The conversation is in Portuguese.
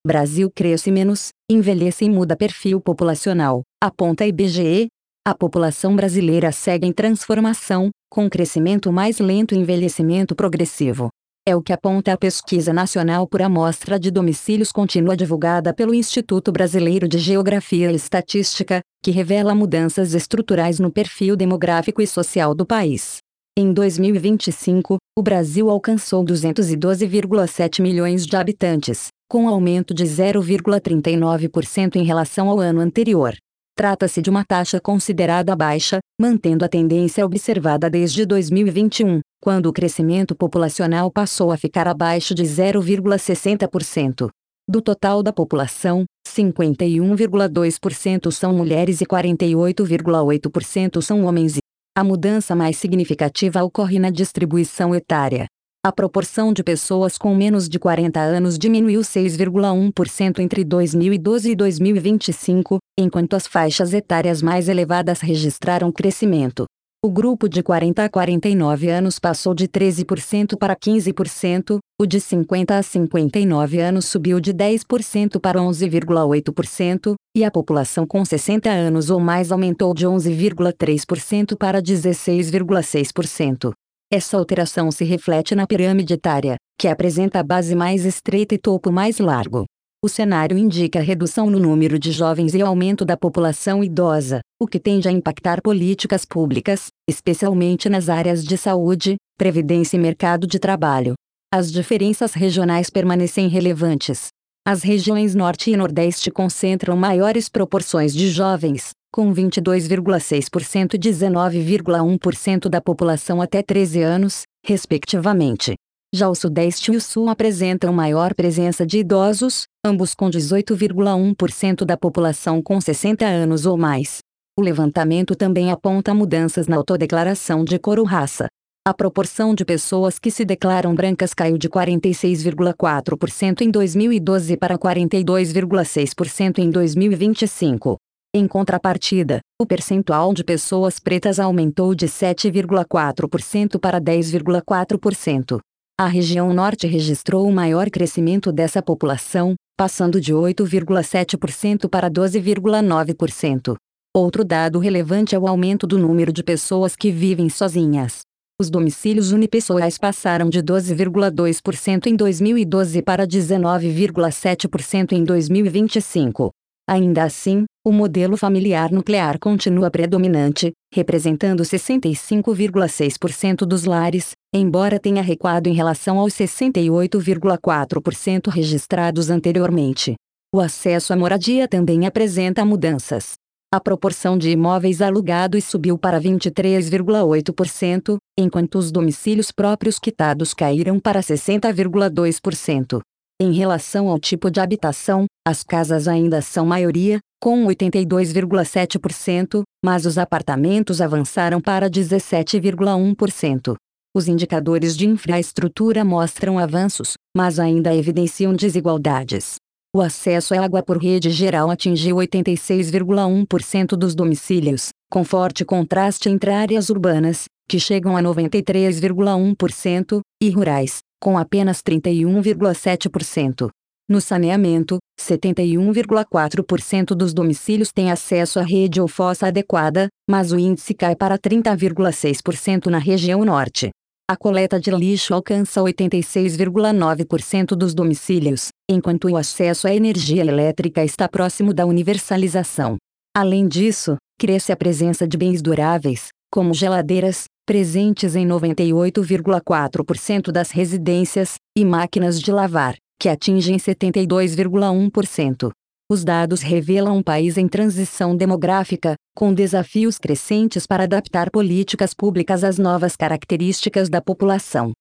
Brasil cresce menos, envelhece e muda perfil populacional, aponta IBGE. A população brasileira segue em transformação, com crescimento mais lento e envelhecimento progressivo. É o que aponta a Pesquisa Nacional por Amostra de Domicílios contínua divulgada pelo Instituto Brasileiro de Geografia e Estatística, que revela mudanças estruturais no perfil demográfico e social do país. Em 2025, o Brasil alcançou 212,7 milhões de habitantes, com aumento de 0,39% em relação ao ano anterior. Trata-se de uma taxa considerada baixa, mantendo a tendência observada desde 2021, quando o crescimento populacional passou a ficar abaixo de 0,60%. Do total da população, 51,2% são mulheres e 48,8% são homens. A mudança mais significativa ocorre na distribuição etária. A proporção de pessoas com menos de 40 anos diminuiu 6,1% entre 2012 e 2025, enquanto as faixas etárias mais elevadas registraram crescimento. O grupo de 40 a 49 anos passou de 13% para 15%, o de 50 a 59 anos subiu de 10% para 11,8%, e a população com 60 anos ou mais aumentou de 11,3% para 16,6%. Essa alteração se reflete na pirâmide etária, que apresenta a base mais estreita e topo mais largo. O cenário indica redução no número de jovens e aumento da população idosa, o que tende a impactar políticas públicas, especialmente nas áreas de saúde, previdência e mercado de trabalho. As diferenças regionais permanecem relevantes. As regiões Norte e Nordeste concentram maiores proporções de jovens, com 22,6% e 19,1% da população até 13 anos, respectivamente. Já o Sudeste e o Sul apresentam maior presença de idosos, ambos com 18,1% da população com 60 anos ou mais. O levantamento também aponta mudanças na autodeclaração de cor ou raça. A proporção de pessoas que se declaram brancas caiu de 46,4% em 2012 para 42,6% em 2025. Em contrapartida, o percentual de pessoas pretas aumentou de 7,4% para 10,4%. A região Norte registrou o maior crescimento dessa população, passando de 8,7% para 12,9%. Outro dado relevante é o aumento do número de pessoas que vivem sozinhas. Os domicílios unipessoais passaram de 12,2% em 2012 para 19,7% em 2025. Ainda assim, o modelo familiar nuclear continua predominante, representando 65,6% dos lares, embora tenha recuado em relação aos 68,4% registrados anteriormente. O acesso à moradia também apresenta mudanças. A proporção de imóveis alugados subiu para 23,8%, enquanto os domicílios próprios quitados caíram para 60,2%. Em relação ao tipo de habitação, as casas ainda são maioria, com 82,7%, mas os apartamentos avançaram para 17,1%. Os indicadores de infraestrutura mostram avanços, mas ainda evidenciam desigualdades. O acesso à água por rede geral atingiu 86,1% dos domicílios, com forte contraste entre áreas urbanas, que chegam a 93,1%, e rurais, com apenas 31,7%. No saneamento, 71,4% dos domicílios têm acesso à rede ou fossa adequada, mas o índice cai para 30,6% na região Norte. A coleta de lixo alcança 86,9% dos domicílios, enquanto o acesso à energia elétrica está próximo da universalização. Além disso, cresce a presença de bens duráveis, como geladeiras, presentes em 98,4% das residências, e máquinas de lavar, que atingem 72,1%. Os dados revelam um país em transição demográfica, com desafios crescentes para adaptar políticas públicas às novas características da população.